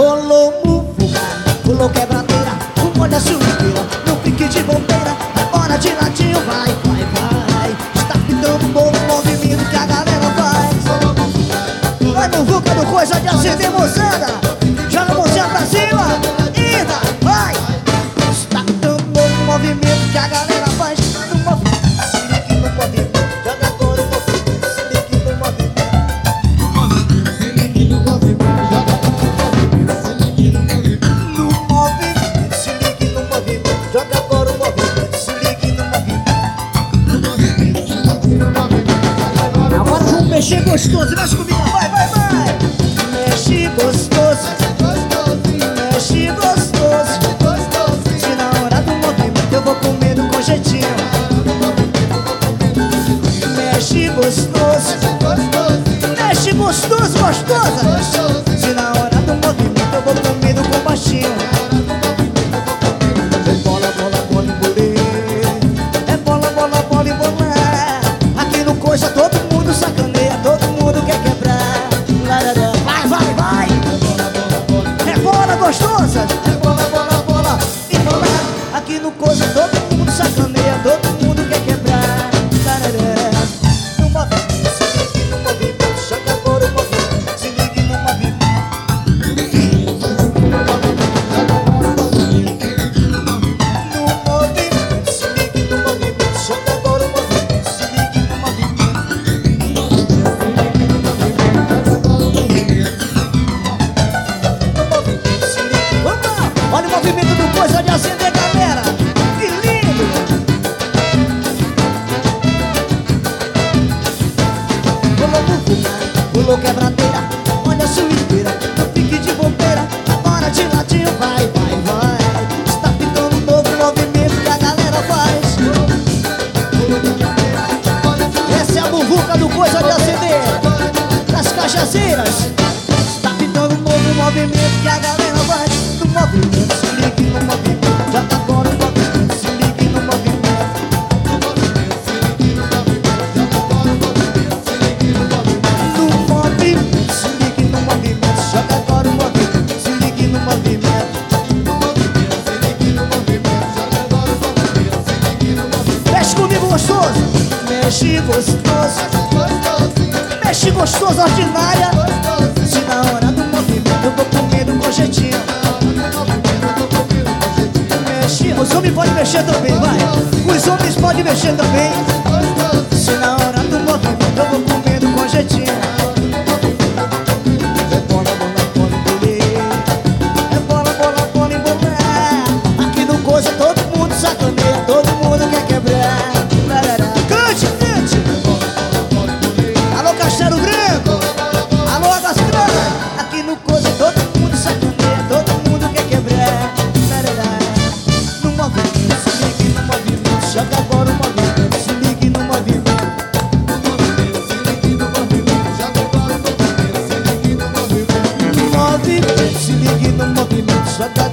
Rolou muvuca, pulou quebradeira, olha a sujeira, no pique de bombeira, agora de ladinho, vai, vai, vai. Está pintando um bom movimento que a galera faz. Vai muvuca no coisa de acender moçada, joga a mãozinha pra cima, ida, vai. Está pintando um bom movimento que a galera faz. No movimento, se ligue no movimento, joga agora o movimento, se ligue no movimento. Se ligue no movimento, joga agora o movimento, se ligue no movimento. No movimento, se ligue no movimento, joga agora o movimento, se ligue no movimento. Agora vamos mexer gostoso, mexe comigo, vai, vai, vai. Mexe gostoso, mexe gostoso. Se na hora do movimento eu vou comendo com jeitinho. Mexe gostoso, mexe gostoso, gostosa. Se na hora do movimento eu vou comendo com baixinho. É bola, bola, bola e bolê. É bola, bola, bola e bolé. Aqui no coisa todo mundo sacaneia, todo mundo quer quebrar. Larará. Vai, vai, vai. É bola gostosa. É bola, bola, bola e bolé. Aqui no coisa todo mundo sacaneia, todo mundo quer quebrar. Larará. No movimento, se ligue no movimento, joga agora o movimento, se ligue no movimento. No movimento, se ligue no movimento, joga agora o movimento, se ligue no movimento. No movimento, se ligue. Vamos lá! Olha o movimento do coisa de acender, galera! Que lindo! Pulou muvuca, pulou quebradeira, olha a sujeira, no pique de bombeira, agora de ladinho, vai, vai, vai. Está ficando um novo movimento que a galera faz. Essa é a muvuca do coisa de acender, das cajazeiras. Está ficando um novo movimento que a galera faz. No movimento, se ligue no movimento, já tá agora o movimento, se ligue no movimento. No movimento, se ligue no movimento, joga agora o movimento, se ligue no movimento. Mexe comigo gostoso, mexe gostoso, mexe gostoso, ordinária. Se na hora do movimento eu vou comendo com jeitinho. Mexe, os homens podem mexer também, vai. Os homens podem mexer também. Se na hora do movimento eu vou comendo com jeitinho. É bola, bola, bola e bolê. É bola, bola, bola e bolé. Aqui no coisa todo mundo sacaneia, todo mundo quer quebrar. Larará. Cante, cante. Alô, Castelo Branco. Alô, Águas Claras. Aqui no coisa todo mundo sacaneia, todo mundo quer quebrar. Larará. No movimento, se ligue no movimento, joga agora o movimento, se ligue no movimento. No movimento, se ligue no movimento, joga